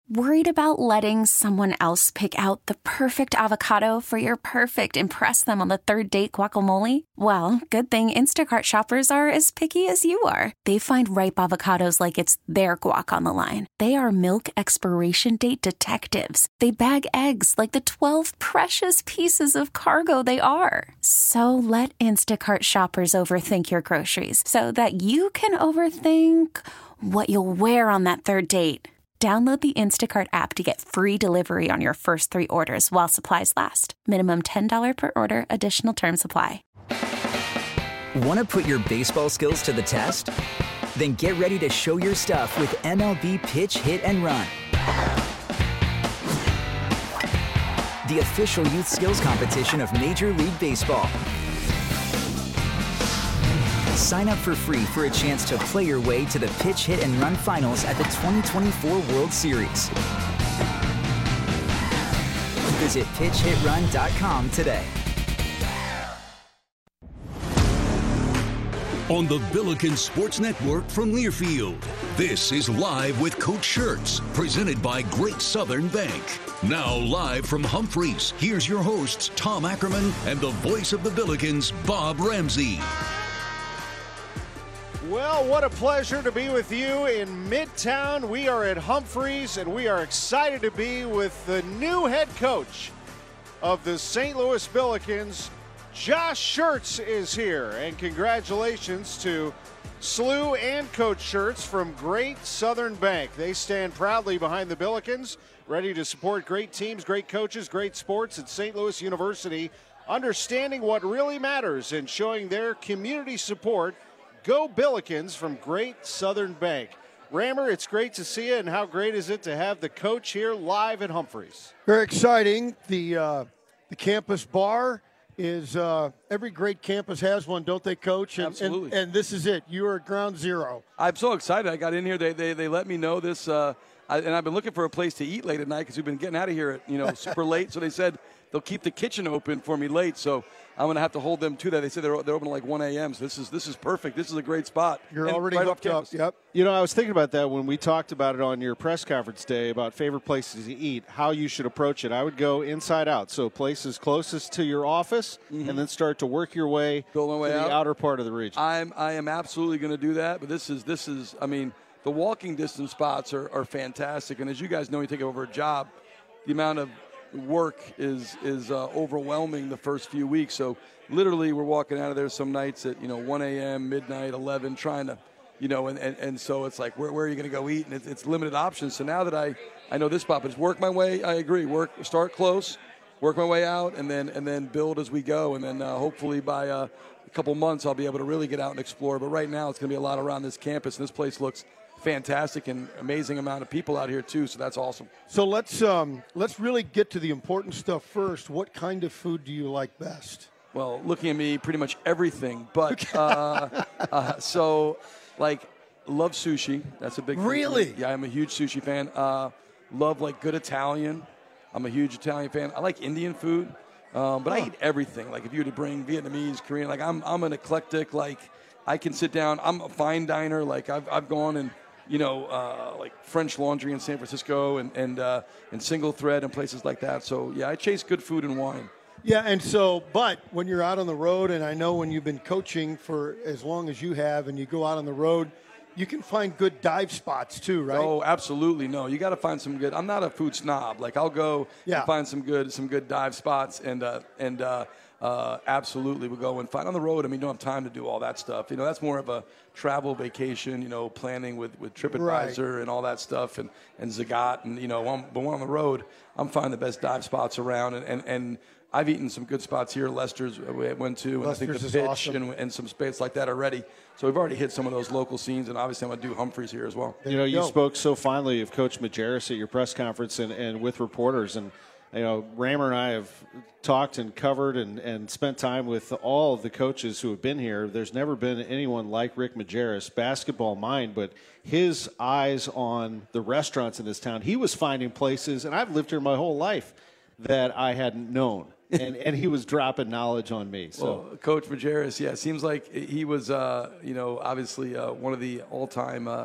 Worried about letting someone else pick out the perfect avocado for your perfect impress them on the third date guacamole? Well, good thing Instacart shoppers are as picky as you are. They find ripe avocados like it's their guac on the line. They are milk expiration date detectives. They bag eggs like the 12 precious pieces of cargo they are. So let Instacart shoppers overthink your groceries so that you can overthink what you'll wear on that third date. Download the Instacart app to get free delivery on your first 3 orders while supplies last. Minimum $10 per order. Additional terms apply. Want to put your baseball skills to the test? Then get ready to show your stuff with MLB Pitch, Hit, and Run. The official youth skills competition of Major League Baseball. Sign up for free for a chance to play your way to the Pitch, Hit, and Run finals at the 2024 World Series. Visit pitchhitrun.com today. On the Billiken Sports Network from Learfield, this is Live with Coach Shirts, presented by Great Southern Bank. Now live from Humphreys, here's your hosts, Tom Ackerman and the voice of the Billikens, Bob Ramsey. Well, what a pleasure to be with you in Midtown. We are at Humphreys, and we are excited to be with the new head coach of the St. Louis Billikens. Josh Schertz is here, and congratulations to SLU and Coach Schertz from Great Southern Bank. They stand proudly behind the Billikens, ready to support great teams, great coaches, great sports at St. Louis University, understanding what really matters and showing their community support. Go Billikens from Great Southern Bank. Rammer, it's great to see you, and how great is it to have the coach here live at Humphreys? Very exciting. The campus bar is every great campus has one, don't they, Coach? Absolutely. And this is it. You are at ground zero. I'm so excited. I got in here. They let me know this, and I've been looking for a place to eat late at night because we've been getting out of here at super late. So they said they'll keep the kitchen open for me late. So I'm going to have to hold them to that. They said they're open at like 1 a.m. So this is perfect. This is a great spot. You're already right hooked up. Yep. You know, I was thinking about that when we talked about it on your press conference day about favorite places to eat, how you should approach it. I would go inside out, so places closest to your office, and then start to work your way to the outer part of the region. I am absolutely going to do that. But this is. I mean, the walking distance spots are fantastic. And as you guys know, you take over a job, the amount of work is overwhelming the first few weeks. So literally we're walking out of there some nights at 1 a.m., midnight, 11, trying to and so it's like where are you going to go eat, and it's limited options. So now that I know this spot, but just work my way. I agree, start close, work my way out, and then build as we go, and then hopefully by a couple months I'll be able to really get out and explore. But right now it's going to be a lot around this campus, and this place looks fantastic, and amazing amount of people out here too, so that's awesome. So let's really get to the important stuff first. What kind of food do you like best? Well, looking at me, pretty much everything, but so like love sushi. That's a big really thing. Yeah, I'm a huge sushi fan. Love like good Italian. I'm a huge Italian fan. I like Indian food, but I eat everything. Like if you were to bring Vietnamese, Korean, like I'm an eclectic. Like I can sit down. I'm a fine diner. Like I've gone and like French Laundry in San Francisco and Single Thread and places like that. So, yeah, I chase good food and wine. Yeah, and so, but when you're out on the road, and I know when you've been coaching for as long as you have and you go out on the road, you can find good dive spots too, right? Oh, absolutely. No, you got to find some good. I'm not a food snob. Like I'll go and find some good dive spots and absolutely we'll go and find on the road. I mean, you don't have time to do all that stuff. That's more of a travel vacation, planning with TripAdvisor and all that stuff and Zagat and, but when on the road, I'm finding the best dive spots around and I've eaten some good spots here. Lester's we went to, and I think the Pitch awesome. and some space like that already. So we've already hit some of those local scenes, and obviously I'm going to do Humphreys here as well. You spoke so fondly of Coach Majerus at your press conference and with reporters, and Rammer and I have talked and covered and spent time with all of the coaches who have been here. There's never been anyone like Rick Majerus, basketball mind, but his eyes on the restaurants in this town. He was finding places, and I've lived here my whole life, that I hadn't known. And he was dropping knowledge on me. So, well, Coach Majerus, it seems like he was, obviously one of the all-time,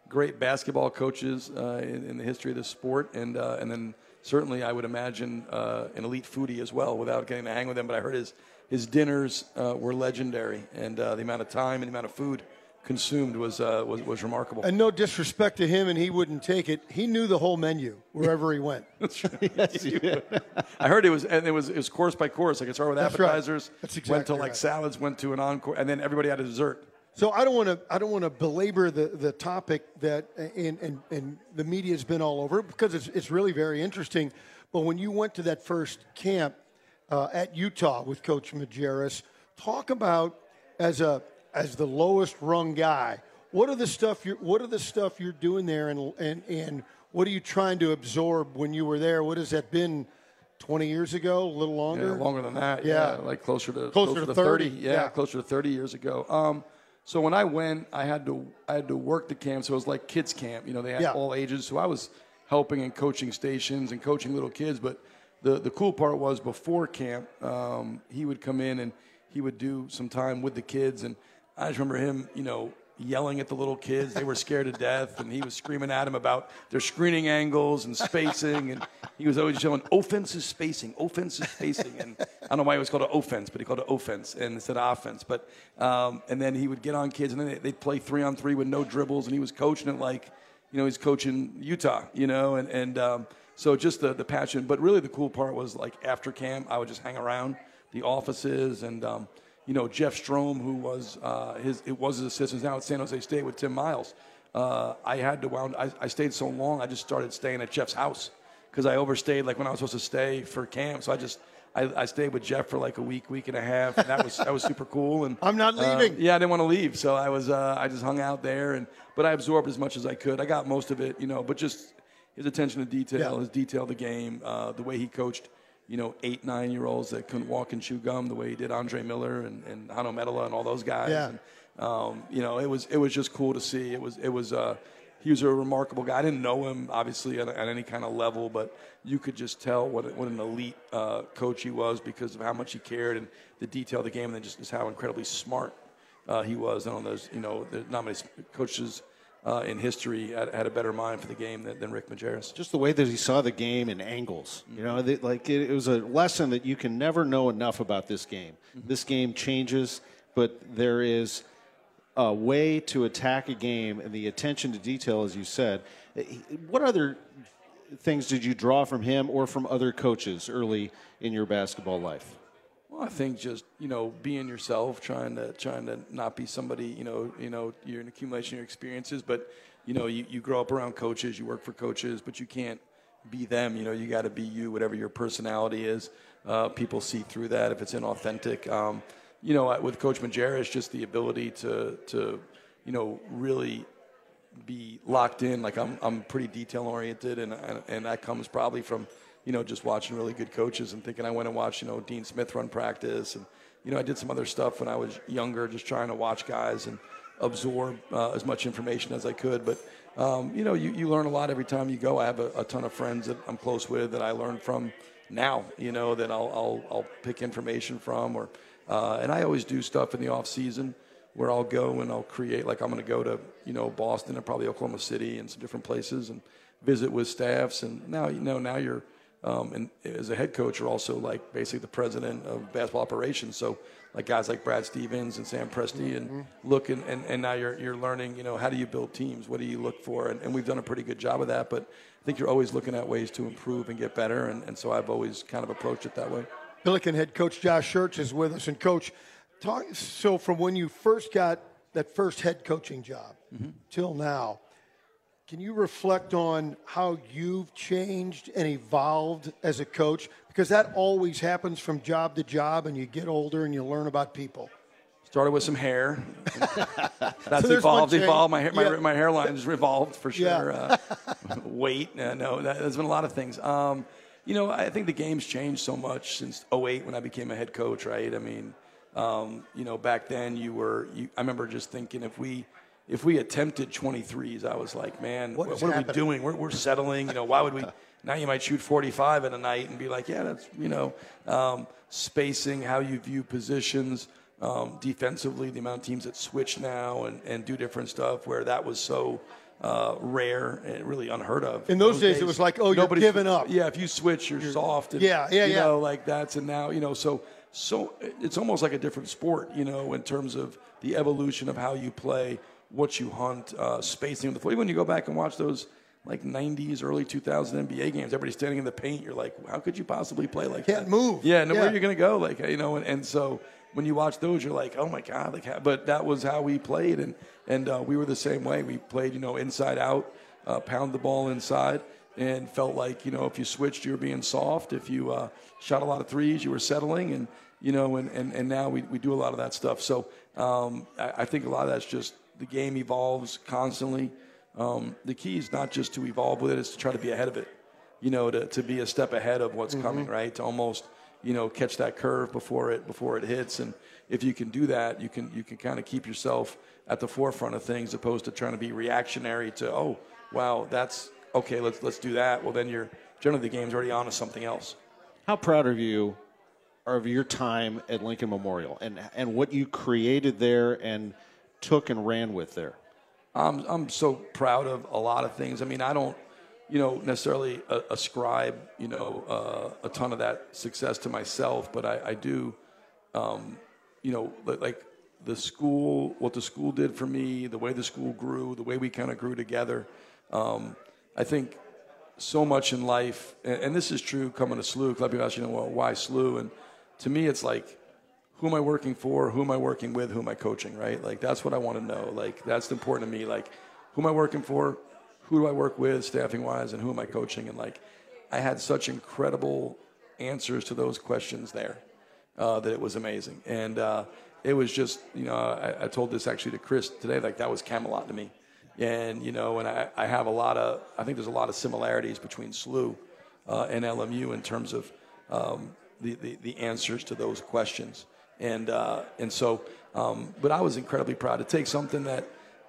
great basketball coaches in the history of the sport, and then certainly I would imagine an elite foodie as well, without getting to hang with him. But I heard his dinners were legendary, and the amount of time and the amount of food consumed was remarkable. And no disrespect to him, and he wouldn't take it. He knew the whole menu wherever he went. Yes, he did. I heard it was course by course. Like it started with That's appetizers, right. That's exactly went to like right. salads, went to an encore, and then everybody had a dessert. So I don't want to belabor the topic that and the media's been all over, because it's really very interesting. But when you went to that first camp at Utah with Coach Majerus, talk about as the lowest rung guy, what are the stuff you're doing there, and what are you trying to absorb when you were there? What has that been? 20 years ago, a little longer? Yeah, longer than that. Yeah. Like closer to 30. Yeah, closer to 30 years ago. So when I went, I had to work the camp. So it was like kids camp. You know, they had all ages. So I was helping and coaching stations and coaching little kids. But the cool part was before camp, he would come in and he would do some time with the kids. And I just remember him, you know, yelling at the little kids. They were scared to death, and he was screaming at them about their screening angles and spacing, and he was always yelling, offensive spacing. And I don't know why it was called an offense, but he called it offense and instead of offense. But and then he would get on kids, and then they'd play 3-on-3 with no dribbles, and he was coaching it like, you know, he's coaching Utah, you know, and so just the passion. But really the cool part was, like, after camp, I would just hang around the offices, and you know, Jeff Strom, who was his assistant now at San Jose State with Tim Miles. I stayed so long, I just started staying at Jeff's house because I overstayed, like, when I was supposed to stay for camp. So I stayed with Jeff for like a week and a half, and that was super cool. And I'm not leaving. Yeah, I didn't want to leave, so I just hung out there, but I absorbed as much as I could. I got most of it, you know, but just his attention to detail, his detail of the game, the way he coached, you know, 8, 9-year-olds that couldn't walk and chew gum, the way he did Andre Miller and Hano Medela and all those guys. Yeah. And, you know, it was just cool to see. He was a remarkable guy. I didn't know him, obviously, at any kind of level, but you could just tell what an elite coach he was because of how much he cared and the detail of the game, and then just how incredibly smart he was. And on those, you know, there's not many coaches in history had a better mind for the game than Rick Majerus. Just the way that he saw the game in angles. You know, it was a lesson that you can never know enough about this game. Mm-hmm. This game changes, but there is a way to attack a game, and the attention to detail, as you said. What other things did you draw from him or from other coaches early in your basketball life? Well, I think just, you know, being yourself, trying to not be somebody, you know, you're an accumulation of your experiences, but, you know, you grow up around coaches, you work for coaches, but you can't be them. You know, you got to be you, whatever your personality is. People see through that if it's inauthentic. You know, with Coach Majerus, just the ability to you know, really be locked in. Like, I'm pretty detail oriented, and that comes probably from, you know, just watching really good coaches and thinking I went and watched, you know, Dean Smith run practice. And, you know, I did some other stuff when I was younger, just trying to watch guys and absorb as much information as I could. But, you know, you learn a lot every time you go. I have a ton of friends that I'm close with that I learn from now, you know, that I'll pick information from. And I always do stuff in the off season where I'll go and I'll create, like I'm going to go to, you know, Boston and probably Oklahoma City and some different places and visit with staffs. And now, you know, now you're, and as a head coach, you're also like basically the president of basketball operations. So like guys like Brad Stevens and Sam Presti and look and now you're learning, you know, how do you build teams? What do you look for? And we've done a pretty good job of that, but I think you're always looking at ways to improve and get better. And so I've always kind of approached it that way. Billiken head coach Josh Schertz is with us. And Coach, so from when you first got that first head coaching job till now, can you reflect on how you've changed and evolved as a coach? Because that always happens from job to job, and you get older and you learn about people. Started with some hair. That's evolved. My hairline has revolved for sure. Yeah. Weight. No, there's been a lot of things. You know, I think the game's changed so much since 2008 when I became a head coach, right? I mean, you know, back then I remember just thinking if we attempted 23s, I was like, man, what are we doing? We're settling. You know, why would we? Now you might shoot 45 in a night and be like, yeah, that's, you know, spacing, how you view positions, defensively, the amount of teams that switch now and do different stuff where that was so rare and really unheard of. In those days, it was like, oh, you're giving up. Yeah, if you switch, you're soft. And, like that's, and now, so it's almost like a different sport, in terms of the evolution of how you play, what you hunt, spacing of the floor. Even when you go back and watch those like 90s, early 2000 NBA games, everybody's standing in the paint. You're like, how could you possibly play like that? Can't move. Yeah, where are you going to go? Like, and so when you watch those, you're like, oh my God, but that was how we played. And we were the same way. We played, inside out, pound the ball inside, and felt like, if you switched, you were being soft. If you shot a lot of threes, you were settling. And, and now we do a lot of that stuff. So I think a lot of that's just the game evolves constantly. The key is not just to evolve with it, it's to try to be ahead of it, to be a step ahead of what's coming, right? To almost, catch that curve before it hits. And if you can do that, you can kind of keep yourself at the forefront of things, opposed to trying to be reactionary to, oh, wow, that's okay, let's do that. Well, then generally the game's already on to something else. How proud of you of your time at Lincoln Memorial and what you created there and took and ran with there? I'm so proud of a lot of things. I mean, I don't, necessarily ascribe, a ton of that success to myself, but I do, like the school, what the school did for me, the way the school grew, the way we kind of grew together. I think so much in life, and this is true coming to SLU. A lot of people ask, well, why SLU? And to me, it's like, who am I working for? Who am I working with? Who am I coaching, right? Like, that's what I want to know. Like, that's important to me. Like, who am I working for? Who do I work with, staffing-wise, and who am I coaching? And, like, I had such incredible answers to those questions there that it was amazing. And it was just, I told this actually to Chris today, like, that was Camelot to me. And, and I have I think there's a lot of similarities between SLU and LMU in terms of the answers to those questions. And so, but I was incredibly proud to take something that,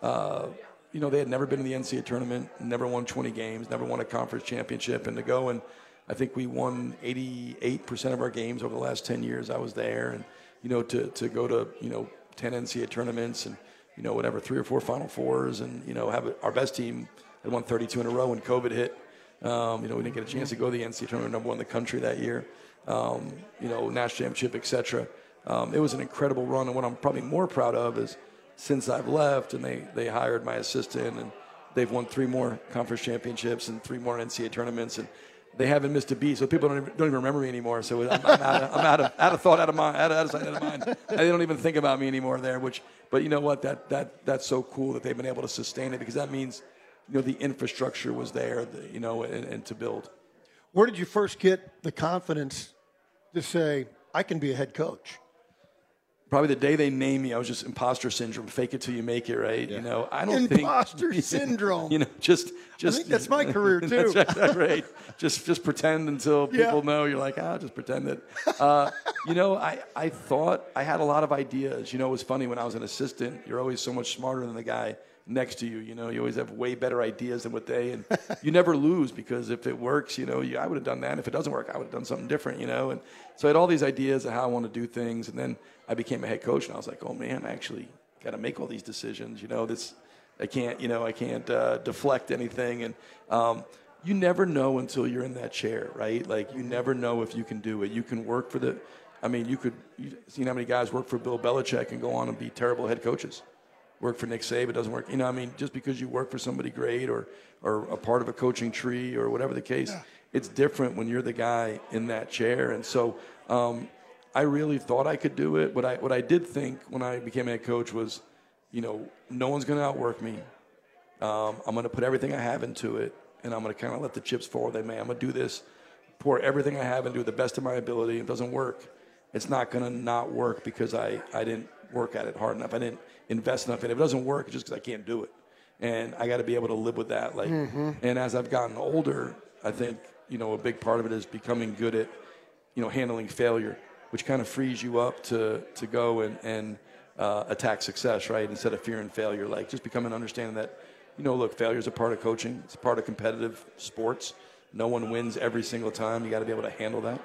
they had never been in the NCAA tournament, never won 20 games, never won a conference championship, and to go and I think we won 88% of our games over the last 10 years I was there, and, to go to, 10 NCAA tournaments and, whatever, 3 or 4 Final Fours, and, have our best team had won 32 in a row when COVID hit. We didn't get a chance to go to the NCAA tournament, number 1 in the country that year, national championship, etc. It was an incredible run, and what I'm probably more proud of is since I've left and they hired my assistant, and they've won 3 more conference championships and 3 more NCAA tournaments, and they haven't missed a beat. So people don't even remember me anymore. So I'm out of thought, out of mind, out of sight, out of mind. They don't even think about me anymore there. But you know what? That's so cool that they've been able to sustain it, because that means the infrastructure was there, and to build. Where did you first get the confidence to say, I can be a head coach? Probably the day they named me, I was just imposter syndrome, fake it till you make it, right? Yeah. I don't think imposter syndrome. Just I think that's my career too. That's right. Just pretend until people know. You're like, just pretend it. I thought I had a lot of ideas. It was funny when I was an assistant. You're always so much smarter than the guy next to you. You always have way better ideas than and you never lose, because if it works, I would have done that. If it doesn't work, I would have done something different, and so I had all these ideas of how I want to do things. And then I became a head coach, and I was like, oh man, I actually got to make all these decisions. I can't deflect anything. And you never know until you're in that chair, right? Like, you never know if you can do it. You can work for you've seen how many guys work for Bill Belichick and go on and be terrible head coaches. Work for Nick Saban, doesn't work. Just because you work for somebody great or a part of a coaching tree or whatever the case, it's different when you're the guy in that chair. And so I really thought I could do it. What I did think when I became a head coach was, no one's going to outwork me. I'm going to put everything I have into it, and I'm going to kind of let the chips fall where they may. I'm going to do this, pour everything I have into it the best of my ability. If it doesn't work, it's not going to not work because I didn't work at it hard enough. I didn't invest enough in it. If it doesn't work, it's just because I can't do it. And I got to be able to live with that. And as I've gotten older, I think, a big part of it is becoming good at, handling failure, which kind of frees you up to go and attack success, right? Instead of fearing failure, like just becoming understanding that, look, failure is a part of coaching. It's a part of competitive sports. No one wins every single time. You got to be able to handle that.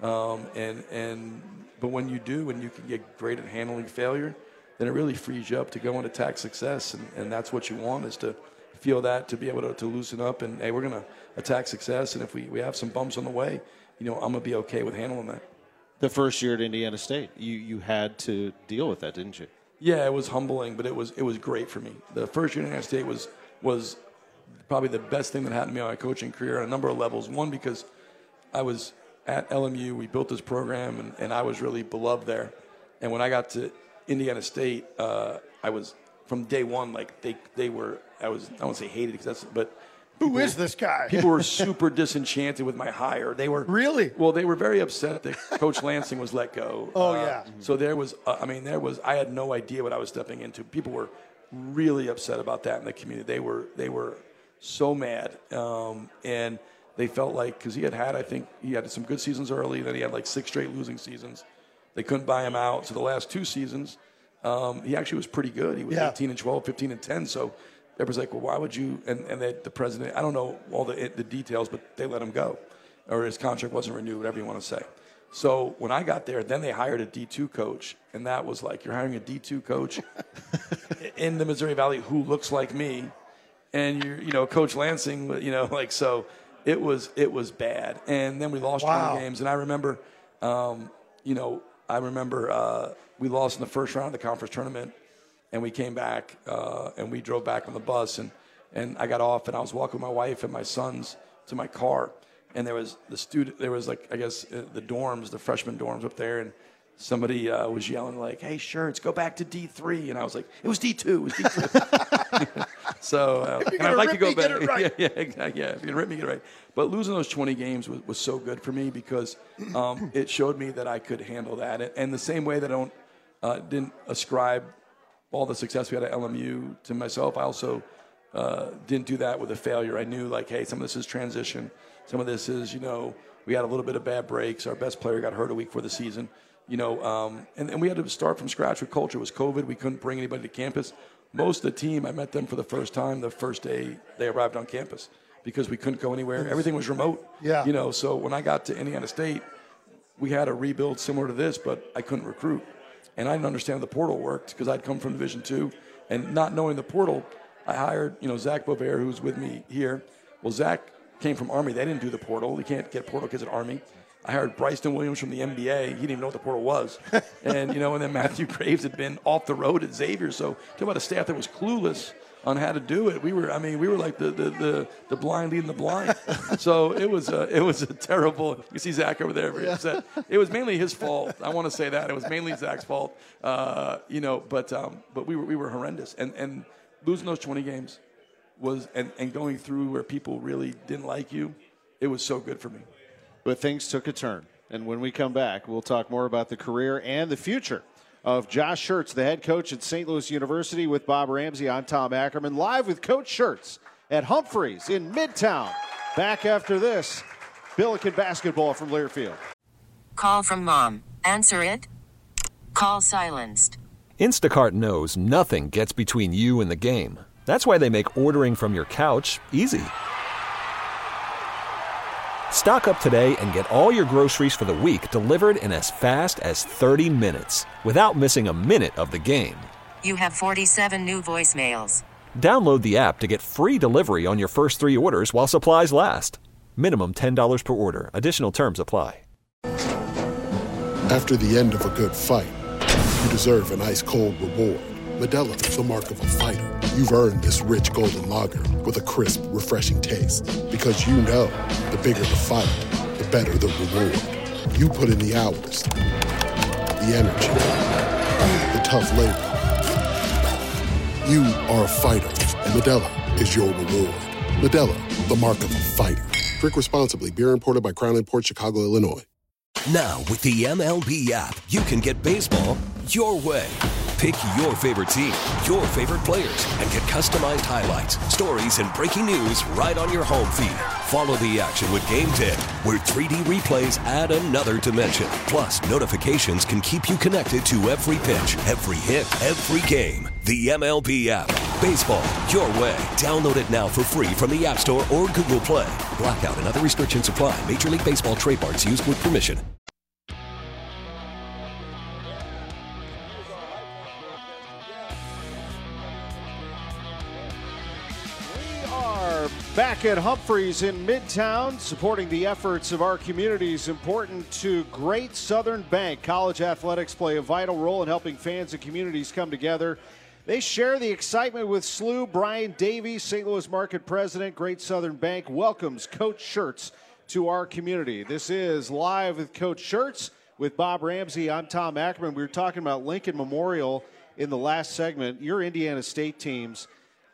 But when you do, and you can get great at handling failure, then it really frees you up to go and attack success. And that's what you want, is to feel that to be able to loosen up and, hey, we're going to attack success. And if we have some bumps on the way, I'm going to be okay with handling that. The first year at Indiana State, you had to deal with that, didn't you? Yeah, it was humbling, but it was great for me. The first year at Indiana State was probably the best thing that happened to me on my coaching career on a number of levels. One, because I was at LMU, we built this program, and I was really beloved there. And when I got to Indiana State, I was from day one, like they were. I won't say hated but who is this guy? People were super disenchanted with my hire. They were really well. They were very upset that Coach Lansing was let go. Oh yeah. So there was. I had no idea what I was stepping into. People were really upset about that in the community. They were so mad, and they felt like because he had some good seasons early, then he had like 6 straight losing seasons. They couldn't buy him out. So the last 2 seasons, he actually was pretty good. He was 18-12, 15-10. So everybody's like, well, why would you? And the president, I don't know all the details, but they let him go, or his contract wasn't renewed, whatever you want to say. So when I got there, then they hired a D2 coach, and that was like, you're hiring a D2 coach in the Missouri Valley who looks like me, and you're, Coach Lansing, so it was bad. And then we lost 20 games, and I remember, we lost in the first round of the conference tournament, and we came back, and we drove back on the bus, and I got off, and I was walking with my wife and my sons to my car, and there was the dorms, the freshman dorms up there, and somebody was yelling like, "Hey, Shirts, go back to D3," and I was like, "It was D2, it was D2." So, and I'd like to go back. Get it right. Yeah, exactly. Yeah, if you can rip me, get it right. But losing those 20 games was so good for me because it showed me that I could handle that. And the same way that I didn't ascribe all the success we had at LMU to myself, I also didn't do that with a failure. I knew, like, hey, some of this is transition. Some of this is, we had a little bit of bad breaks. Our best player got hurt a week before the season. And we had to start from scratch with culture. It was COVID. We couldn't bring anybody to campus. Most of the team, I met them for the first time the first day they arrived on campus because we couldn't go anywhere. Everything was remote. Yeah. So when I got to Indiana State, we had a rebuild similar to this, but I couldn't recruit. And I didn't understand how the portal worked because I'd come from Division II. And not knowing the portal, I hired, Zach Bovair, who's with me here. Well, Zach came from Army. They didn't do the portal. You can't get portal kids at Army. I hired Bryson Williams from the NBA. He didn't even know what the portal was. And, and then Matthew Graves had been off the road at Xavier. So talk about a staff that was clueless on how to do it. We were like the blind leading the blind. So it was a terrible. You see Zach over there very upset. It was mainly his fault. I want to say that it was mainly Zach's fault. But we were horrendous. And losing those 20 games was and going through where people really didn't like you. It was so good for me. But things took a turn. And when we come back, we'll talk more about the career and the future of Josh Schertz, the head coach at St. Louis University. With Bob Ramsey, I'm Tom Ackerman, live with Coach Schertz at Humphreys in Midtown. Back after this, Billiken basketball from Learfield. Call from mom. Answer it. Call silenced. Instacart knows nothing gets between you and the game. That's why they make ordering from your couch easy. Stock up today and get all your groceries for the week delivered in as fast as 30 minutes without missing a minute of the game. You have 47 new voicemails. Download the app to get free delivery on your first 3 orders while supplies last. Minimum $10 per order. Additional terms apply. After the end of a good fight, you deserve an ice-cold reward. Modelo is the mark of a fighter. You've earned this rich golden lager with a crisp, refreshing taste. Because you know, the bigger the fight, the better the reward. You put in the hours, the energy, the tough labor. You are a fighter, and Modelo is your reward. Modelo, the mark of a fighter. Drink responsibly. Beer imported by Crown Imports, Chicago, Illinois. Now, with the MLB app, you can get baseball your way. Pick your favorite team, your favorite players, and get customized highlights, stories, and breaking news right on your home feed. Follow the action with Game 10, where 3D replays add another dimension. Plus, notifications can keep you connected to every pitch, every hit, every game. The MLB app. Baseball your way. Download it now for free from the App Store or Google Play. Blackout and other restrictions apply. Major League Baseball trademarks used with permission. Back at Humphreys in Midtown, supporting the efforts of our communities, important to Great Southern Bank. College athletics play a vital role in helping fans and communities come together. They share the excitement with SLU. Brian Davies, St. Louis Market President, Great Southern Bank, welcomes Coach Schertz to our community. This is Live with Coach Schertz with Bob Ramsey. I'm Tom Ackerman. We were talking about Lincoln Memorial in the last segment. Your Indiana State teams,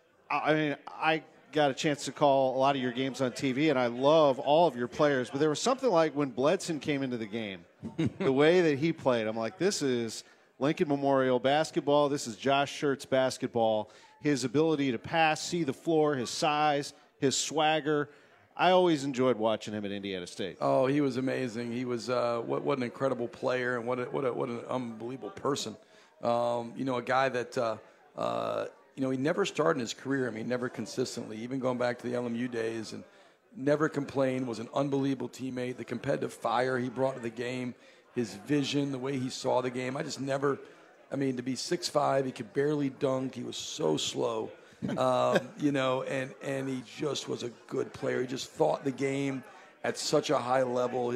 I got a chance to call a lot of your games on TV, and I love all of your players. But there was something like when Bledson came into the game, the way that he played, I'm like, this is Lincoln Memorial basketball. This is Josh Schertz basketball. His ability to pass, see the floor, his size, his swagger. I always enjoyed watching him at Indiana State. Oh, he was amazing. He was what an incredible player, and what an unbelievable person. A guy that he never started in his career. I mean, never consistently, even going back to the LMU days, and never complained, was an unbelievable teammate. The competitive fire he brought to the game, his vision, the way he saw the game. To be 6'5", he could barely dunk. He was so slow, and he just was a good player. He just thought the game at such a high level.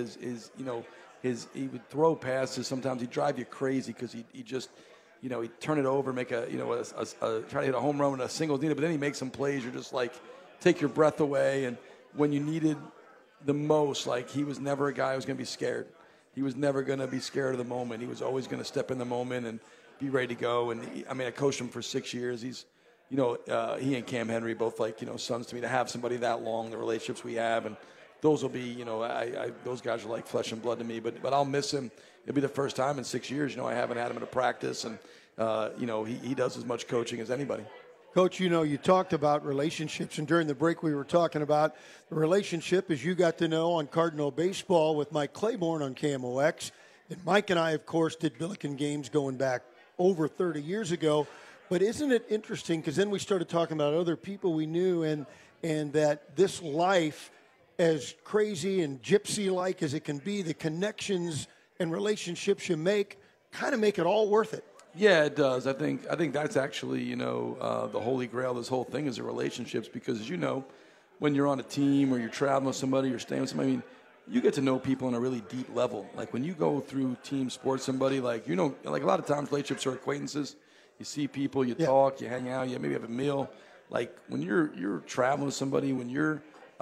He would throw passes. Sometimes he'd drive you crazy because he just – he'd turn it over, make try to hit a home run with a single needed, but then he makes some plays. You're just like, take your breath away. And when you needed the most, he was never a guy who was going to be scared. He was never going to be scared of the moment. He was always going to step in the moment and be ready to go. And I coached him for 6 years. He's, he and Cam Henry both sons to me. To have somebody that long, the relationships we have, and those will be, those guys are like flesh and blood to me. But I'll miss him. It'll be the first time in 6 years, I haven't had him in a practice, and he does as much coaching as anybody. Coach, you talked about relationships, and during the break we were talking about the relationship as you got to know on Cardinal Baseball with Mike Claiborne on KMOX. And Mike and I, of course, did Billiken games going back over 30 years ago. But isn't it interesting, because then we started talking about other people we knew, and that this life, as crazy and gypsy-like as it can be, the connections and relationships you make kind of make it all worth it. Yeah, it does. I think that's actually, the holy grail of this whole thing is the relationships, because as you know, when you're on a team or you're traveling with somebody, you're staying with somebody, you get to know people on a really deep level. Like when you go through team sports, somebody a lot of times relationships are acquaintances. You see people, you talk, you hang out, you maybe have a meal. Like when you're traveling with somebody, when you're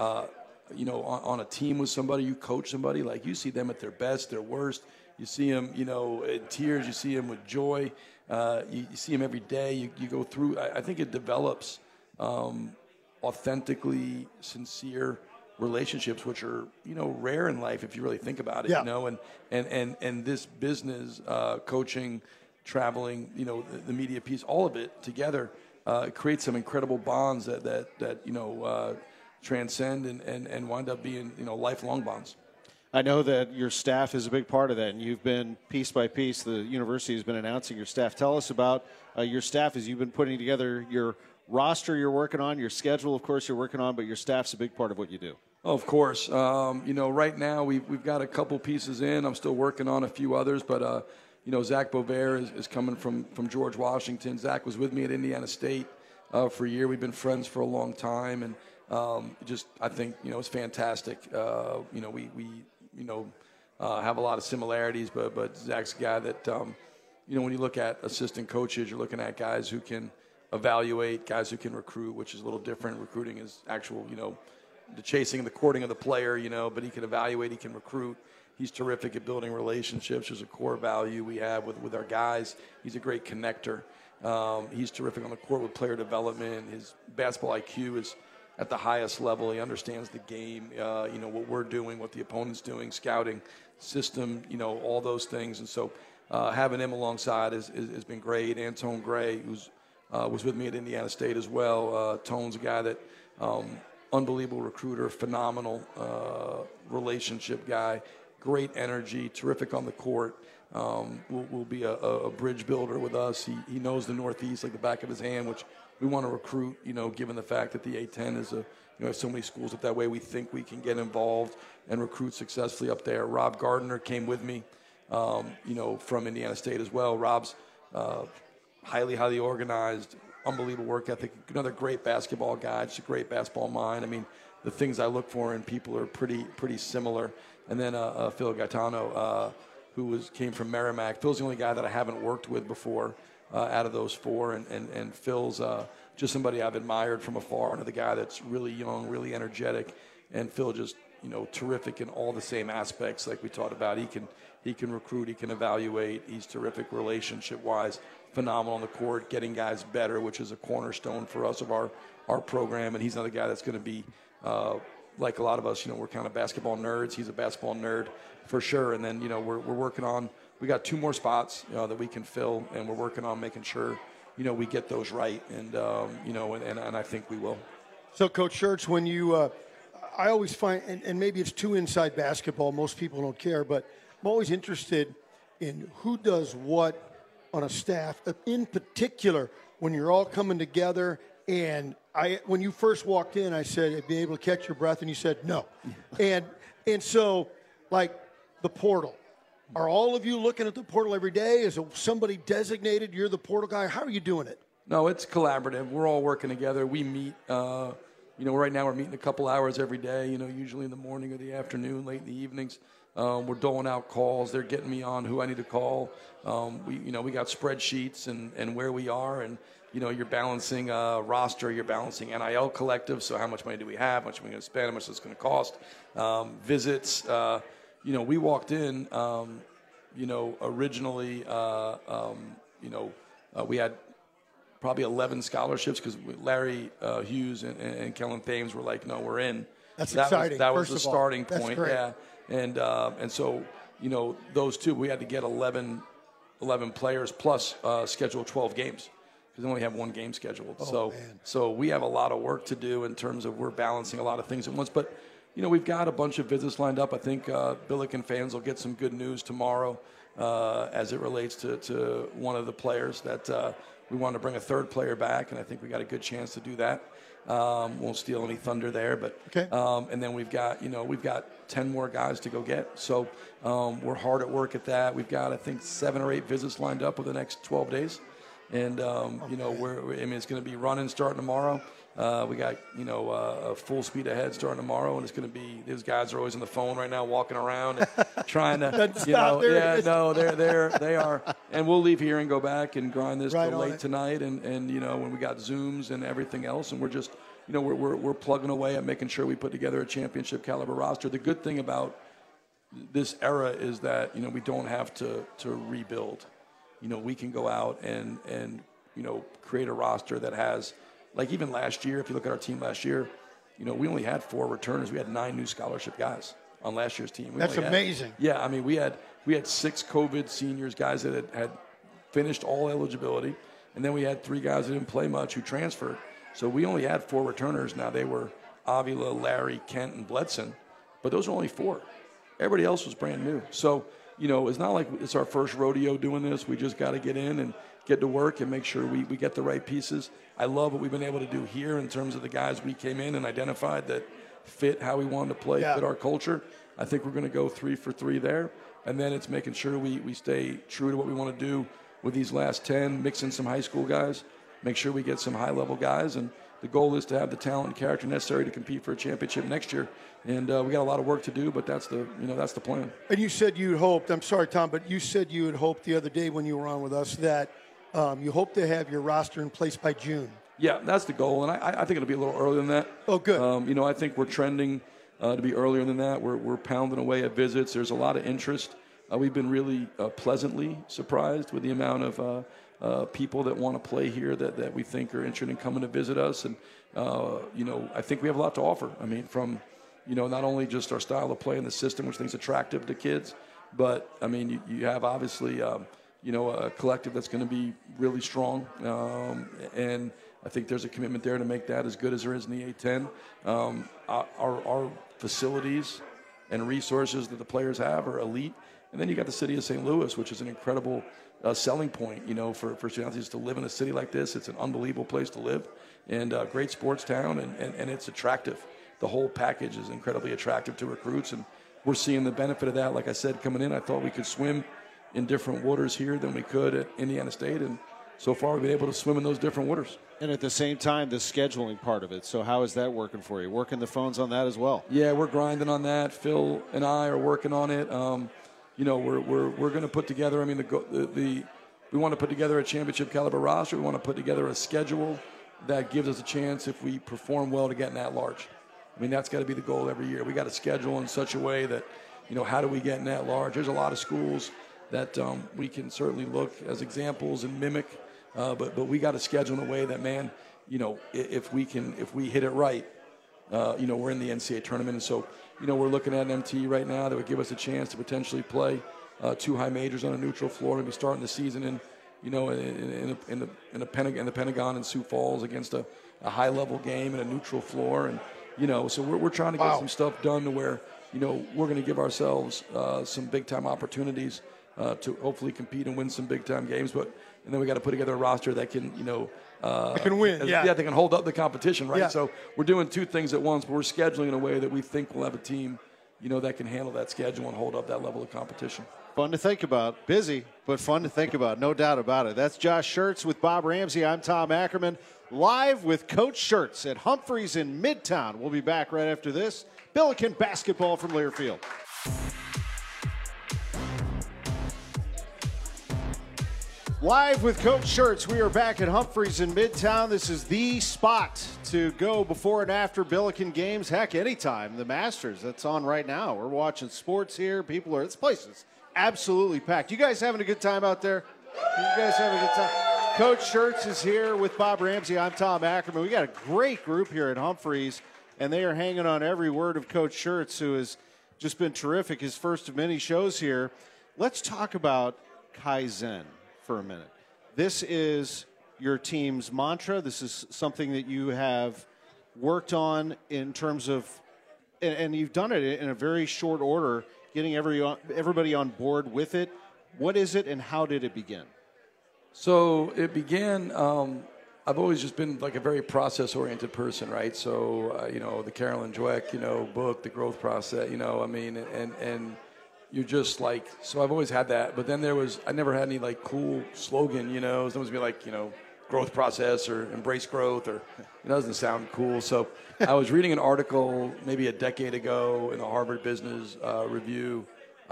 on a team with somebody, you coach somebody, you see them at their best, their worst. You see them, in tears. You see them with joy. You see them every day. You go through. I think it develops authentically sincere relationships, which are, rare in life if you really think about it. Yeah. And this business, coaching, traveling, the media piece, all of it together creates some incredible bonds that transcend and wind up being, lifelong bonds. I know that your staff is a big part of that, and you've been, piece by piece, the university has been announcing your staff. Tell us about your staff as you've been putting together your roster you're working on, your schedule, of course, you're working on, but your staff's a big part of what you do. Oh, of course. Right now we've got a couple pieces in. I'm still working on a few others, but, Zach Bovair is coming from George Washington. Zach was with me at Indiana State for a year. We've been friends for a long time, and I think, it's fantastic. We have a lot of similarities, but Zach's a guy that, when you look at assistant coaches, you're looking at guys who can evaluate, guys who can recruit, which is a little different. Recruiting is actual, the chasing and the courting of the player, but he can evaluate, he can recruit. He's terrific at building relationships. There's a core value we have with our guys. He's a great connector. He's terrific on the court with player development. His basketball IQ is at the highest level. He understands the game, what we're doing, what the opponent's doing, scouting, system, all those things. And so having him alongside has been great. Antone Gray, who's was with me at Indiana State as well. Tone's a guy that unbelievable recruiter, phenomenal relationship guy, great energy, terrific on the court. Will be a bridge builder with us. He knows the Northeast like the back of his hand, which we want to recruit, given the fact that the A-10 is has so many schools that way we think we can get involved and recruit successfully up there. Rob Gardner came with me, from Indiana State as well. Rob's highly organized, unbelievable work ethic, another great basketball guy, just a great basketball mind. the things I look for in people are pretty similar. And then Phil Gaetano, who came from Merrimack. Phil's the only guy that I haven't worked with before out of those four, and Phil's just somebody I've admired from afar. Another guy that's really young, really energetic, and Phil just terrific in all the same aspects like we talked about. He can recruit, he can evaluate. He's terrific relationship-wise, phenomenal on the court, getting guys better, which is a cornerstone for us of our program. And he's another guy that's going to be like a lot of us. We're kind of basketball nerds. He's a basketball nerd for sure. And then we're working on. We got 2 more spots that we can fill, and we're working on making sure we get those right. And and I think we will. So, Coach Schertz, when you I always find, and maybe it's too inside basketball, most people don't care, but I'm always interested in who does what on a staff, in particular when you're all coming together. And when you first walked in, I said, be able to catch your breath, and you said no. and so, like, the portal. Are all of you looking at the portal every day? Is it somebody designated? You're the portal guy. How are you doing it? No, it's collaborative. We're all working together. We meet, right now we're meeting a couple hours every day, usually in the morning or the afternoon, late in the evenings. We're doling out calls. They're getting me on who I need to call. We got spreadsheets and where we are, and you're balancing roster, you're balancing NIL collective. So how much money do we have? How much are we going to spend? How much is it going to cost? Visits. We walked in. Originally, we had probably 11 scholarships because Larry Hughes and Kellen Thames were like, "No, we're in." That's exciting. That was the starting point. That's great. Yeah. And so, those two, we had to get 11 players plus schedule 12 games because they only have one game scheduled. So we have a lot of work to do in terms of we're balancing a lot of things at once. But, we've got a bunch of visits lined up. I think Billiken fans will get some good news tomorrow as it relates to one of the players that we want to bring a third player back, and I think we got a good chance to do that. Won't steal any thunder there, but okay. And then we've got 10 more guys to go get. So we're hard at work at that. We've got I think 7 or 8 visits lined up over the next 12 days, and it's going to be running starting tomorrow. We got a full speed ahead starting tomorrow, and it's going to be these guys are always on the phone right now, walking around and trying to they are, and we'll leave here and go back and grind this till late tonight, and when we got Zooms and everything else, and we're just we're plugging away at making sure we put together a championship caliber roster. The good thing about this era is that we don't have to rebuild. We can go out and create a roster that has. Like even last year, if you look at our team last year, we only had 4 returners. We had 9 new scholarship guys on last year's team. That's amazing. Yeah, I mean, we had 6 COVID seniors, guys that had finished all eligibility, and then we had 3 guys that didn't play much who transferred. So we only had 4 returners. Now they were Avila, Larry, Kent, and Bledson, but those are only 4. Everybody else was brand new. So, it's not like it's our first rodeo doing this. We just got to get in and get to work and make sure we get the right pieces. I love what we've been able to do here in terms of the guys we came in and identified that fit how we wanted to play, fit our culture. I think we're going to go 3 for 3 there. And then it's making sure we stay true to what we want to do with these last 10, mix in some high school guys, make sure we get some high-level guys. And the goal is to have the talent and character necessary to compete for a championship next year. And we got a lot of work to do, but that's the plan. And you said you had hoped, I'm sorry, Tom, but you said you had hoped the other day when you were on with us that you hope to have your roster in place by June. Yeah, that's the goal, and I think it'll be a little earlier than that. Oh, good. I think we're trending to be earlier than that. We're pounding away at visits. There's a lot of interest. We've been really pleasantly surprised with the amount of people that want to play here that we think are interested in coming to visit us. And, I think we have a lot to offer. I mean, from, not only just our style of play in the system, which I think is attractive to kids, but, I mean, you have obviously, a collective that's going to be really strong. And I think there's a commitment there to make that as good as there is in the A-10. Our facilities and resources that the players have are elite. And then you got the city of St. Louis, which is an incredible selling point, for student athletes to live in a city like this. It's an unbelievable place to live and a great sports town, and it's attractive. The whole package is incredibly attractive to recruits, and we're seeing the benefit of that. Like I said, coming in, I thought we could swim in different waters here than we could at Indiana State, and so far we've been able to swim in those different waters. And at the same time, the scheduling part of it. So how is that working for you? Working the phones on that as well? Yeah, we're grinding on that. Phil and I are working on it. We're going to put together. I mean, we want to put together a championship caliber roster. We want to put together a schedule that gives us a chance, if we perform well, to get in that large. I mean, that's got to be the goal every year. We got to schedule in such a way that, how do we get in that large? There's a lot of schools that we can certainly look as examples and mimic. But we got to schedule in a way that, man, if we hit it right, we're in the NCAA tournament. And so, we're looking at an MT right now that would give us a chance to potentially play 2 high majors on a neutral floor, maybe starting the season in the Pentagon in Sioux Falls against a high level game in a neutral floor. And, so we're trying to get some stuff done to where, we're going to give ourselves some big time opportunities to hopefully compete and win some big time games. And then we got to put together a roster that can, that can win. They can hold up the competition, right? Yeah. So we're doing 2 things at once, but we're scheduling in a way that we think we'll have a team, that can handle that schedule and hold up that level of competition. Fun to think about. Busy, but fun to think about. No doubt about it. That's Josh Schertz with Bob Ramsey. I'm Tom Ackerman, live with Coach Schertz at Humphreys in Midtown. We'll be back right after this. Billiken basketball from Learfield. Live with Coach Schertz. We are back at Humphreys in Midtown. This is the spot to go before and after Billiken games. Heck, anytime. The Masters, that's on right now. We're watching sports here. This place is absolutely packed. You guys having a good time out there? You guys having a good time? Coach Schertz is here with Bob Ramsey. I'm Tom Ackerman. We got a great group here at Humphreys, and they are hanging on every word of Coach Schertz, who has just been terrific. His first of many shows here. Let's talk about Kaizen for a minute. This is your team's mantra. This is something that you have worked on in terms of, and you've done it in a very short order, getting everybody on board with it. What is it, and how did it begin? So it began, I've always just been like a very process-oriented person, right? So, the Carolyn Dweck, book, The Growth Process, and you're just like, so I've always had that. But then I never had any like cool slogan, It's always be like, growth process or embrace growth, or it doesn't sound cool. So I was reading an article maybe a decade ago in the Harvard Business Review,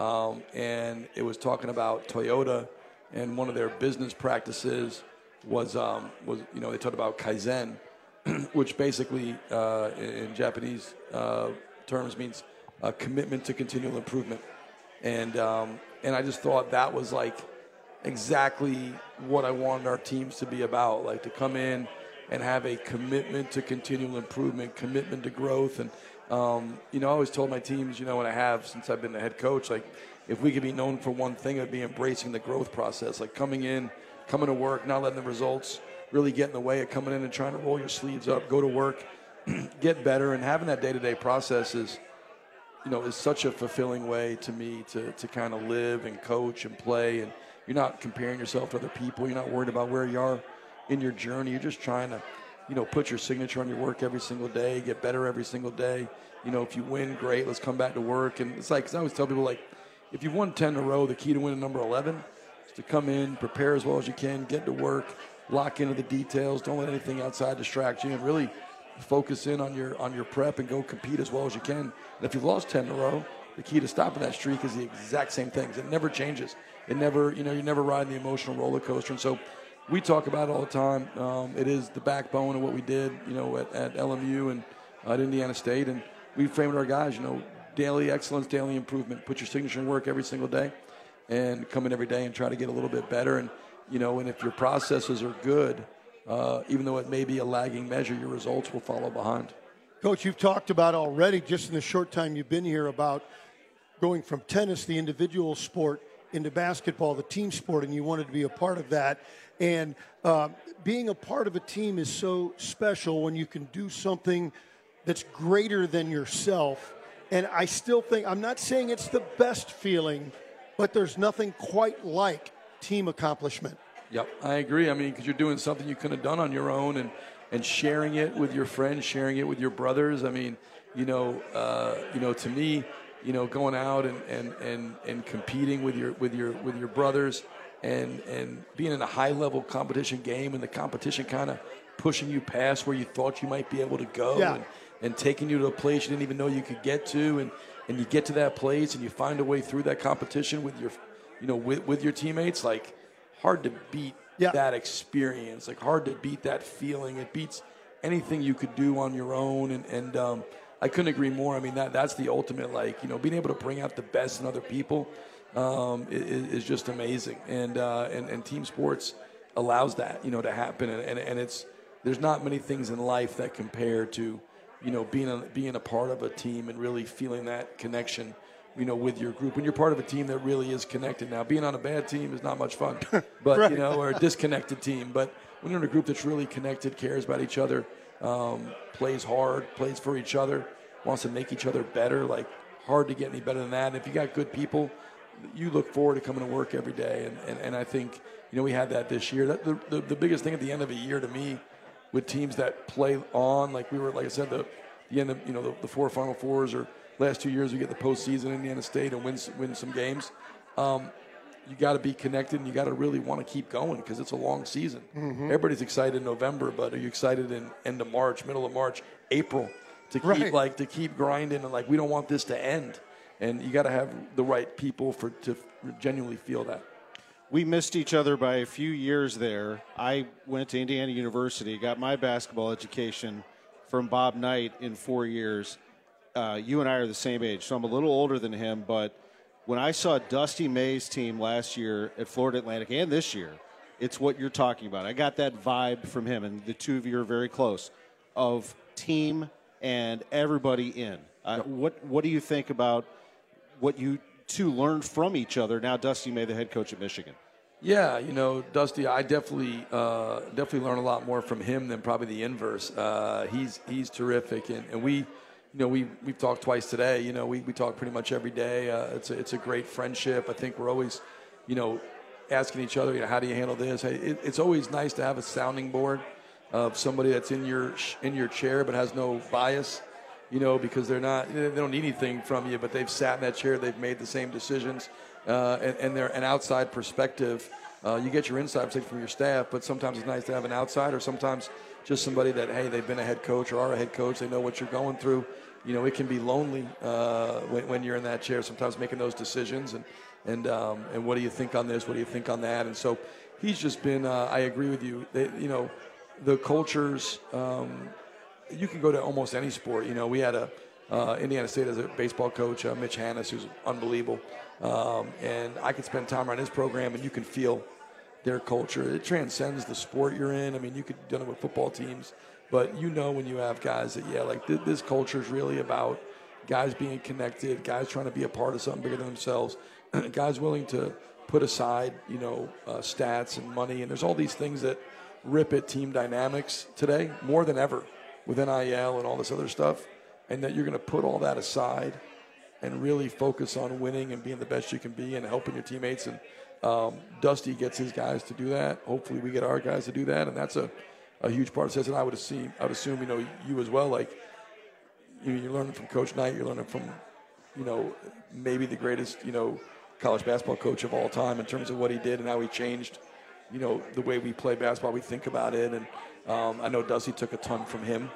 and it was talking about Toyota, and one of their business practices was they talked about Kaizen, which basically in Japanese terms means a commitment to continual improvement. And I just thought that was like exactly what I wanted our teams to be about, like to come in and have a commitment to continual improvement, commitment to growth. And, I always told my teams, and I have since I've been the head coach, like if we could be known for one thing, it would be embracing the growth process, like coming to work, not letting the results really get in the way of coming in and trying to roll your sleeves up, go to work, get better, and having that day-to-day process is such a fulfilling way to me to kind of live and coach and play. And you're not comparing yourself to other people. You're not worried about where you are in your journey. You're just trying to, put your signature on your work every single day, get better every single day. If you win, great, let's come back to work. And it's like, 'cause I always tell people, like, if you've won 10 in a row, the key to winning number 11 is to come in, prepare as well as you can, get to work, lock into the details, don't let anything outside distract you, and really focus in on your prep and go compete as well as you can. And if you've lost 10 in a row, the key to stopping that streak is the exact same things. It never changes. It never, you're never riding the emotional roller coaster. And so we talk about it all the time. It is the backbone of what we did, at LMU and at Indiana State. And we framed our guys, daily excellence, daily improvement. Put your signature in work every single day and come in every day and try to get a little bit better. And, and if your processes are good, even though it may be a lagging measure, your results will follow behind. Coach, you've talked about already, just in the short time you've been here, about going from tennis, the individual sport, into basketball, the team sport, and you wanted to be a part of that. And being a part of a team is so special when you can do something that's greater than yourself. And I still think, I'm not saying it's the best feeling, but there's nothing quite like team accomplishment. Yep, I agree. I mean, because you're doing something you couldn't have done on your own, and sharing it with your friends, sharing it with your brothers. I mean, to me, going out and competing with your brothers and being in a high level competition game, and the competition kind of pushing you past where you thought you might be able to go, and taking you to a place you didn't even know you could get to, and you get to that place and you find a way through that competition with your with your teammates. Like, hard to beat that experience, like hard to beat that feeling. It beats anything you could do on your own, and I couldn't agree more. I mean, that's the ultimate, like, being able to bring out the best in other people is just amazing. And team sports allows that, to happen. And there's not many things in life that compare to, being a part of a team and really feeling that connection, with your group. When you're part of a team that really is connected. Now, being on a bad team is not much fun, but, right. Or a disconnected team. But when you're in a group that's really connected, cares about each other, plays hard, plays for each other, wants to make each other better, like, hard to get any better than that. And if you got good people, you look forward to coming to work every day. And I think, we had that this year. The biggest thing at the end of a year to me with teams that play on, like I said, the end of, the four Final Fours, or last 2 years we get the postseason in Indiana State and win some games. You got to be connected, and you got to really want to keep going because it's a long season. Mm-hmm. Everybody's excited in November, but are you excited in end of March, middle of March, April, to keep to keep grinding, and we don't want this to end. And you got to have the right people to genuinely feel that. We missed each other by a few years there. I went to Indiana University, got my basketball education from Bob Knight in 4 years. You and I are the same age, so I'm a little older than him, but when I saw Dusty May's team last year at Florida Atlantic and this year, it's what you're talking about. I got that vibe from him, and the two of you are very close, of team and everybody in. What do you think about what you two learned from each other? Now Dusty May, the head coach at Michigan. Yeah, Dusty, I definitely learn a lot more from him than probably the inverse. He's terrific, and we've talked twice today. We talk pretty much every day. It's a great friendship. I think we're always, asking each other, how do you handle this? It's always nice to have a sounding board of somebody that's in your chair but has no bias. Because they don't need anything from you, but they've sat in that chair, they've made the same decisions, and they're an outside perspective. You get your inside perspective from your staff, but sometimes it's nice to have an outsider, sometimes just somebody that, hey, they've been a head coach or are a head coach, they know what you're going through. It can be lonely when you're in that chair, sometimes making those decisions, and what do you think on this, what do you think on that? And so he's just been, I agree with you, the cultures, you can go to almost any sport. We had Indiana State as a baseball coach, Mitch Hannes, who's unbelievable. And I could spend time around his program, and you can feel their culture. It transcends the sport you're in. I mean, you could do it with football teams, but when you have guys that, this culture is really about guys being connected, guys trying to be a part of something bigger than themselves, guys willing to put aside, stats and money. And there's all these things that rip at team dynamics today more than ever, with NIL and all this other stuff, and that you're going to put all that aside and really focus on winning and being the best you can be and helping your teammates. And Dusty gets his guys to do that. Hopefully we get our guys to do that, and that's a huge part of this. And I would assume, you as well, like, you're learning from Coach Knight, you're learning from, maybe the greatest, college basketball coach of all time in terms of what he did and how he changed, the way we play basketball, we think about it. And I know Dusty took a ton from him,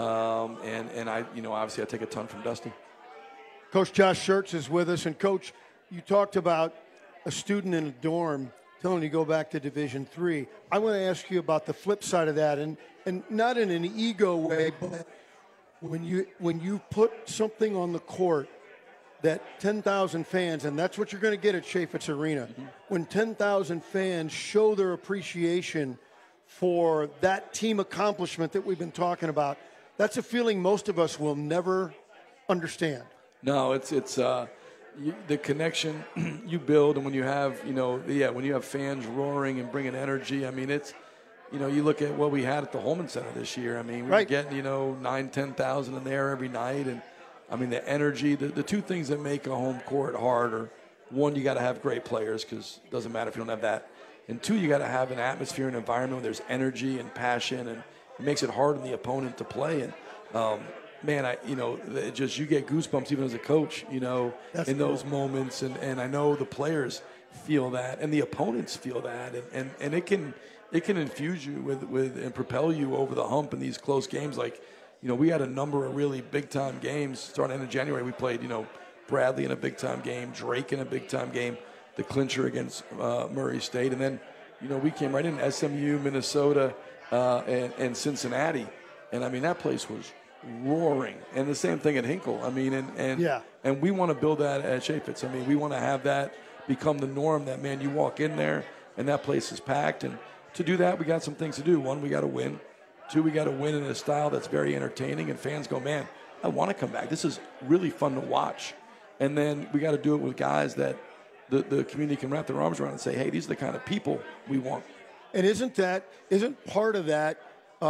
and I, obviously I take a ton from Dusty. Coach Josh Schertz is with us, and Coach, you talked about a student in a dorm telling you to go back to Division III. I want to ask you about the flip side of that, and not in an ego way, but when you put something on the court that 10,000 fans, and that's what you're going to get at Chaifetz Arena, mm-hmm. when 10,000 fans show their appreciation for that team accomplishment that we've been talking about, that's a feeling most of us will never understand. No, it's the connection you build, and when you have when you have fans roaring and bringing energy. I mean, it's you look at what we had at the Holman Center this year. I mean, we were getting 9,000-10,000 in there every night, and I mean the energy. The two things that make a home court hard are, one, you got to have great players, because it doesn't matter if you don't have that. And two, you got to have an atmosphere and environment where there's energy and passion, and it makes it hard on the opponent to play. And man, you get goosebumps even as a coach, That's in cool. those moments. And I know the players feel that and the opponents feel that. And it can infuse you with and propel you over the hump in these close games. Like, we had a number of really big-time games. Starting in January, we played, Bradley in a big-time game, Drake in a big-time game, the clincher against Murray State. And then, we came right in SMU, Minnesota, and Cincinnati. And, I mean, that place was roaring. And the same thing at Hinkle. I mean, and we want to build that at Chaffetz. I mean, we want to have that become the norm that, man, you walk in there and that place is packed. And to do that, we got some things to do. One, we got to win. Two, we got to win in a style that's very entertaining, and fans go, man, I want to come back. This is really fun to watch. And then we got to do it with guys that the community can wrap their arms around and say, hey, these are the kind of people we want. And isn't part of that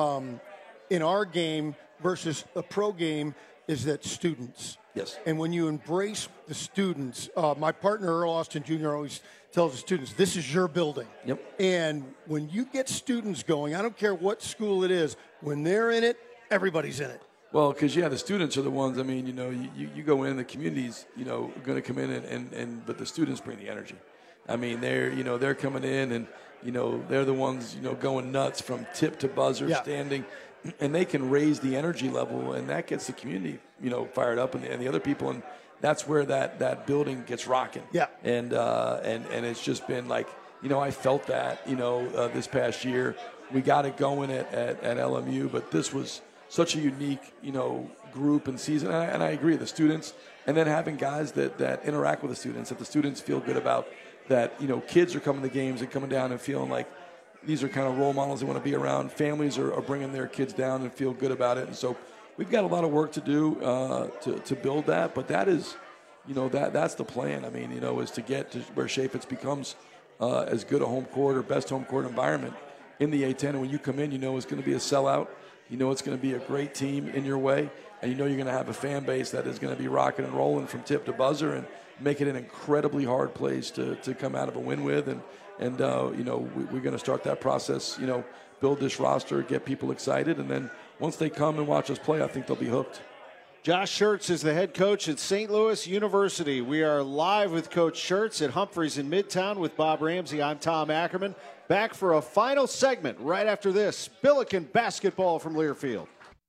in our game versus a pro game is that students. Yes. And when you embrace the students, my partner Earl Austin Jr. always tells the students, this is your building. Yep. And when you get students going, I don't care what school it is, when they're in it, everybody's in it. Well, because, the students are the ones, I mean, you go in, the community's, going to come in, but the students bring the energy. I mean, they're coming in and, they're the ones, going nuts from tip to buzzer, standing, and they can raise the energy level, and that gets the community, fired up, and the other people, and that's where that building gets rocking. Yeah. And it's just been like, I felt that, this past year. We got it going at LMU, but this was such a unique, group and season. And I agree, the students, and then having guys that interact with the students, that the students feel good about, that, kids are coming to games and coming down and feeling like these are kind of role models they want to be around. Families are bringing their kids down and feel good about it. And so we've got a lot of work to do to build that, but that is, that's the plan. I mean, is to get to where Chaffetz becomes as good a home court or best home court environment in the A-10. And when you come in, it's going to be a sellout. It's going to be a great team in your way, and you're going to have a fan base that is going to be rocking and rolling from tip to buzzer and make it an incredibly hard place to come out of a win with. And we're going to start that process, build this roster, get people excited, and then once they come and watch us play, I think they'll be hooked. Josh Schertz is the head coach at St. Louis University. We are live with Coach Schertz at Humphreys in Midtown with Bob Ramsey. I'm Tom Ackerman. Back for a final segment right after this. Billiken basketball from Learfield.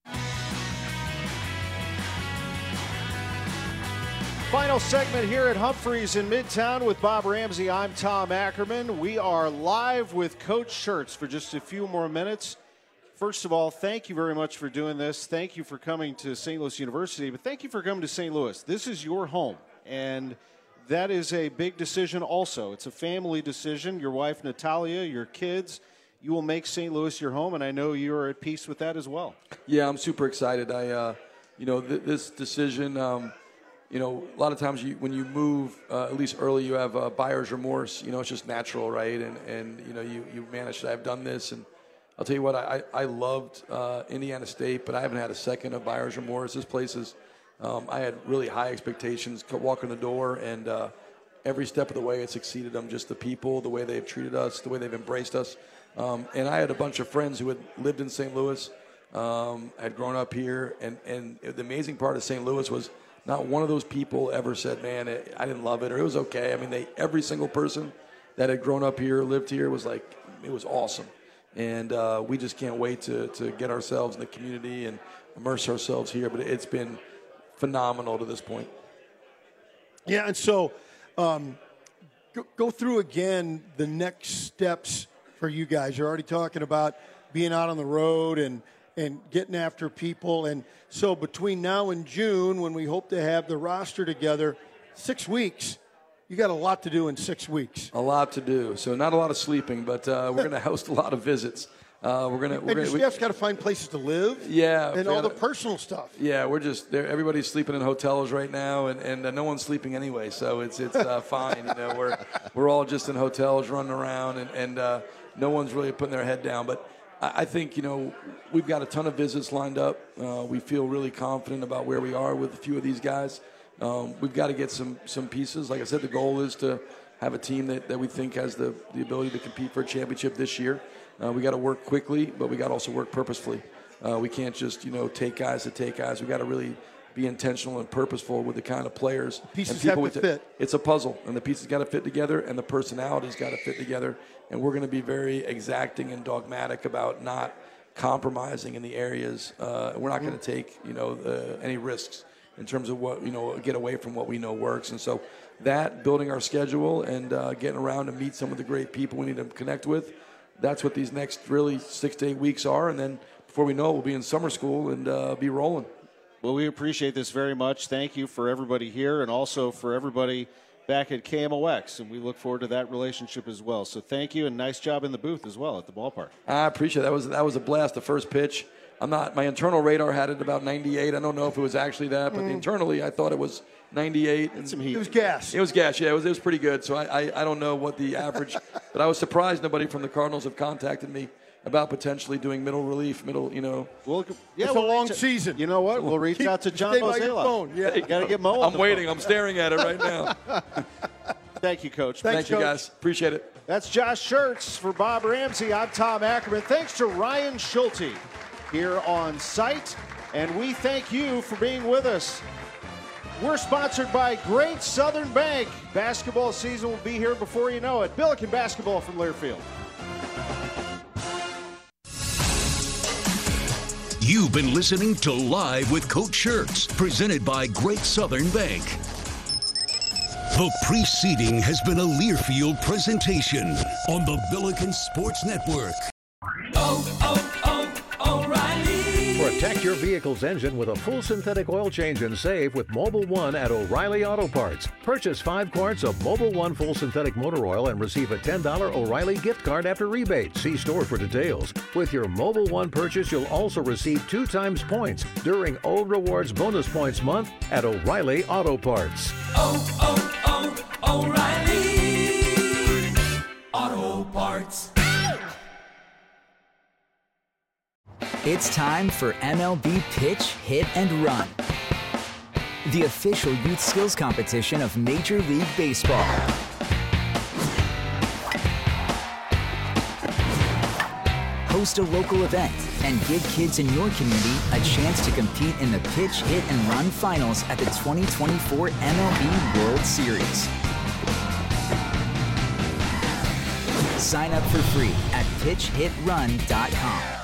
Final segment here at Humphreys in Midtown with Bob Ramsey. I'm Tom Ackerman. We are live with Coach Schertz for just a few more minutes. First of all, thank you very much for doing this. Thank you for coming to St. Louis University, but thank you for coming to St. Louis. This is your home, and that is a big decision also. It's a family decision. Your wife, Natalia, your kids, you will make St. Louis your home, and I know you are at peace with that as well. Yeah, I'm super excited. This decision, a lot of times when you move, at least early, you have buyer's remorse. It's just natural, right? And you manage to have done this, and I'll tell you what, I loved Indiana State, but I haven't had a second of buyer's remorse. This place is, I had really high expectations, walk in the door, and every step of the way it's exceeded them. Just the people, the way they've treated us, the way they've embraced us. And I had a bunch of friends who had lived in St. Louis, had grown up here, and the amazing part of St. Louis was not one of those people ever said, man, I didn't love it, or it was okay. I mean, every single person that had grown up here, lived here, was like, it was awesome. And we just can't wait to get ourselves in the community and immerse ourselves here. But it's been phenomenal to this point. Yeah, and so go through again the next steps for you guys. You're already talking about being out on the road and getting after people. And so between now and June, when we hope to have the roster together, 6 weeks, you got a lot to do in 6 weeks. A lot to do. So not a lot of sleeping, but we're going to host a lot of visits. Your staff's got to find places to live. Yeah. And all the personal stuff. Yeah, we're just there. Everybody's sleeping in hotels right now, and no one's sleeping anyway, so it's fine. We're all just in hotels running around, and no one's really putting their head down. But I think, we've got a ton of visits lined up. We feel really confident about where we are with a few of these guys. We've got to get some pieces. Like I said, the goal is to have a team that we think has the ability to compete for a championship this year. We got to work quickly, but we got to also work purposefully. We can't just, take guys to take guys. We got to really be intentional and purposeful with the kind of players. Pieces and people have to fit. It's a puzzle, and the pieces got to fit together, and the personalities got to fit together. And we're going to be very exacting and dogmatic about not compromising in the areas. We're not going to take, any risks in terms of what, get away from what we know works. And so that, building our schedule and getting around to meet some of the great people we need to connect with, that's what these next really 6 to 8 weeks are. And then before we know it, we'll be in summer school and be rolling. Well, we appreciate this very much. Thank you for everybody here and also for everybody back at KMOX, and we look forward to that relationship as well. So thank you, and nice job in the booth as well at the ballpark. I appreciate it. That was a blast, the first pitch. My internal radar had it about 98. I don't know if it was actually that, but internally I thought it was 98. And it was gas. It was gas, yeah. It was pretty good. So I don't know what the average, but I was surprised nobody from the Cardinals have contacted me about potentially doing middle relief, Well, it's a long season. You know what? We'll reach out to John Mozeliak. Yeah. You got to get Mo on I'm waiting. I'm staring at it right now. Thank you, Coach. Thank you, guys. Appreciate it. That's Josh Schertz. For Bob Ramsey, I'm Tom Ackerman. Thanks to Ryan Schulte here on site, and we thank you for being with us. We're sponsored by Great Southern Bank. Basketball season will be here before you know it. Billiken basketball from Learfield. You've been listening to Live with Coach Schertz, presented by Great Southern Bank. The preceding has been a Learfield presentation on the Billiken Sports Network. O'Reilly. Protect your vehicle's engine with a full synthetic oil change and save with Mobil 1 at O'Reilly Auto Parts. Purchase 5 quarts of Mobil 1 full synthetic motor oil and receive a $10 O'Reilly gift card after rebate. See store for details. With your Mobil 1 purchase, you'll also receive 2 times points during O Rewards Bonus Points Month at O'Reilly Auto Parts. O'Reilly Auto Parts. It's time for MLB Pitch, Hit, and Run, the official youth skills competition of Major League Baseball. Host a local event and give kids in your community a chance to compete in the Pitch, Hit, and Run finals at the 2024 MLB World Series. Sign up for free at pitchhitrun.com.